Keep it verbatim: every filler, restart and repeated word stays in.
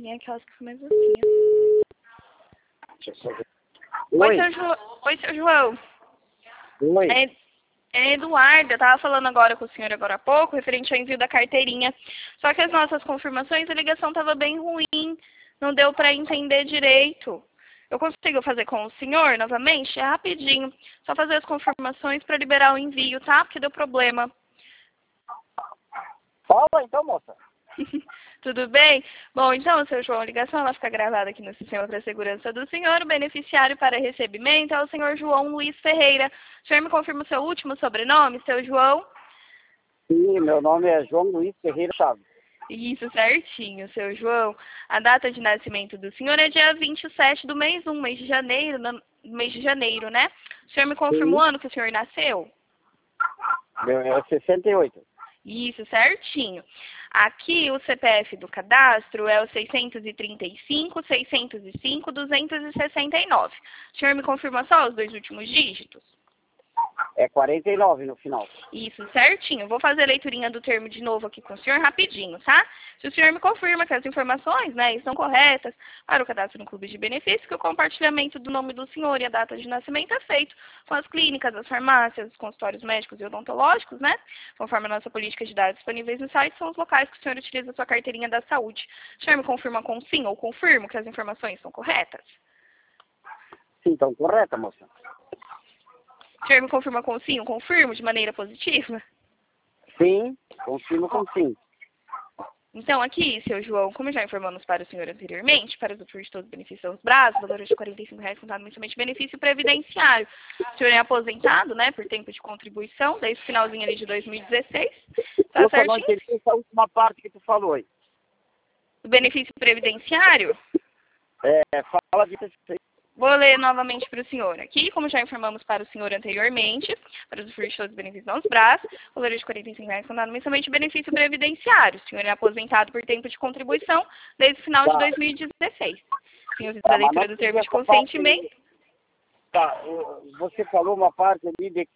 Tem aquelas que são mais assim. Deixa eu só ver. Oi, Oi. seu, jo... Oi, seu João. Oi. É, é Eduardo, eu tava falando agora com o senhor agora há pouco, referente ao envio da carteirinha. Só que as nossas confirmações, a ligação tava bem ruim, não deu para entender direito. Eu consigo fazer com o senhor novamente? É rapidinho. Só fazer as confirmações para liberar o envio, tá? Porque deu problema. Fala então, moça. Tudo bem? Bom, então, seu João, a ligação ela fica gravada aqui no sistema para segurança do senhor. O beneficiário para recebimento é o senhor João Luiz Ferreira. O senhor me confirma o seu último sobrenome, seu João? Sim, meu nome é João Luiz Ferreira Chaves. Isso, certinho, seu João. A data de nascimento do senhor é dia vinte e sete do mês um, mês de janeiro, no mês de janeiro, né? O senhor me confirma o ano que o senhor nasceu? Meu é sessenta e oito. Isso, certinho. Aqui o C P F do cadastro é o seiscentos e trinta e cinco, seiscentos e cinco, duzentos e sessenta e nove. O senhor me confirma só os dois últimos dígitos? É quarenta e nove no final. Isso, certinho. Vou fazer a leiturinha do termo de novo aqui com o senhor rapidinho, tá? Se o senhor me confirma que as informações, né, estão corretas para o cadastro no Clube de Benefícios, que o compartilhamento do nome do senhor e a data de nascimento é feito com as clínicas, as farmácias, os consultórios médicos e odontológicos, né? Conforme a nossa política de dados disponíveis no site, são os locais que o senhor utiliza a sua carteirinha da saúde. O senhor me confirma com sim ou confirmo que as informações são corretas? Sim, então correta, moça. O senhor me confirma com sim ou confirmo de maneira positiva? Sim, confirmo com sim. Então, aqui, seu João, como já informamos para o senhor anteriormente, para os de todos os benefícios dos braços, valor de quarenta e cinco reais contado mensalmente benefício previdenciário. O senhor é aposentado, né, por tempo de contribuição, desde o finalzinho ali de dois mil e dezesseis. Tá Eu só não certinho? entendi essa última parte que tu falou aí. O benefício previdenciário, É, fala de vou ler novamente para o senhor. Aqui, como já informamos para o senhor anteriormente, para os de todos os benefícios dos braços, valor de quarenta e cinco reais contado mensalmente benefício previdenciário. O senhor é aposentado por tempo de contribuição desde o final de Tá. dois mil e dezesseis. Senhor, Tá, da mas leitura não do termo de entendi essa parte consentimento. aí. Tá, eu- você falou uma parte ali de